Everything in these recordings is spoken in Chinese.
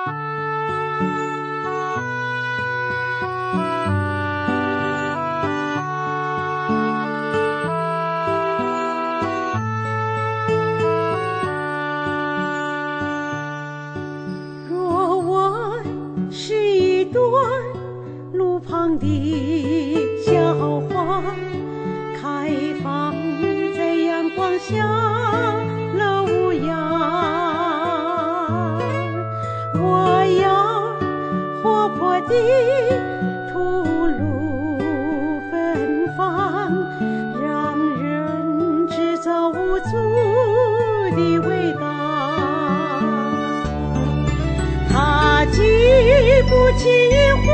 的小花开放在阳光下了无恙，我要活泼的吐露芬芳，让人制造无足的味道。它既不几乎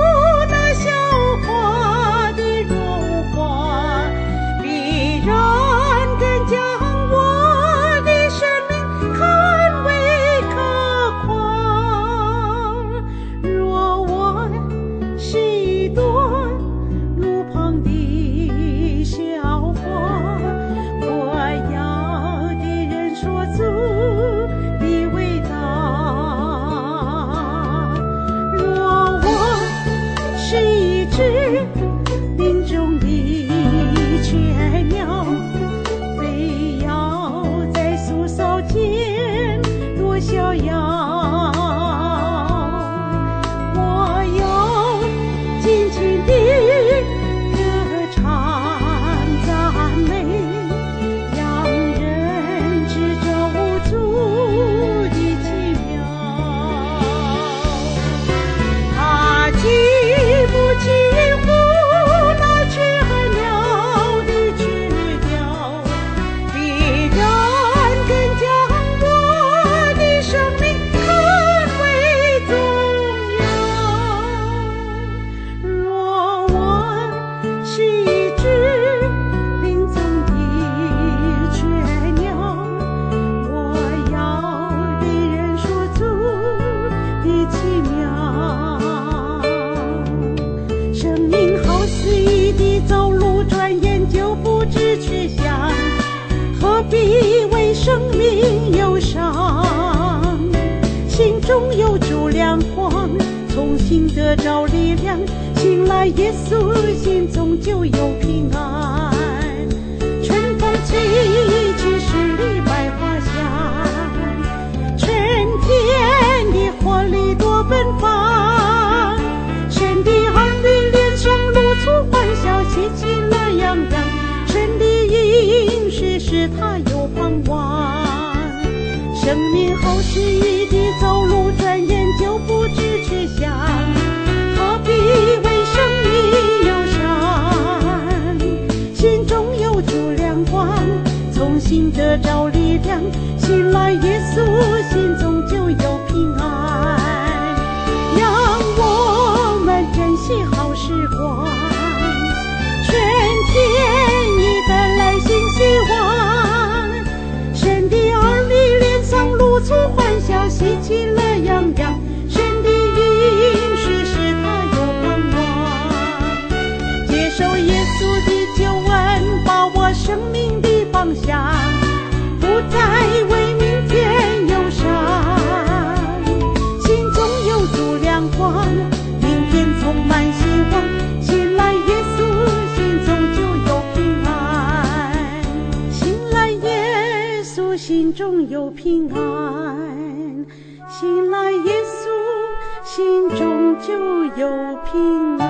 生命忧伤，心中有主亮光，重新得着力量，醒来耶稣，心中就有平安。春风吹起十里百花香，春天的活力多奔放，神的儿女脸上露出欢笑，喜气乐洋洋，神的应许使他有盼望。生命好似一地走路，转眼就不知去向，何必为生命忧伤？心中有主亮光，重新得着力量，醒来耶稣，心中就有平安。让我们珍惜好时光，春天已带来新希望，神的儿女脸上露出欢笑，喜气乐洋洋，神的应许使他有盼望。接受耶稣的救恩，把握生命的方向，不再为明天忧伤，心中有主亮光，明天充满希望，醒来耶稣，心中就有平安。醒来耶稣，心中有平安，醒来耶稣，心中就有平安。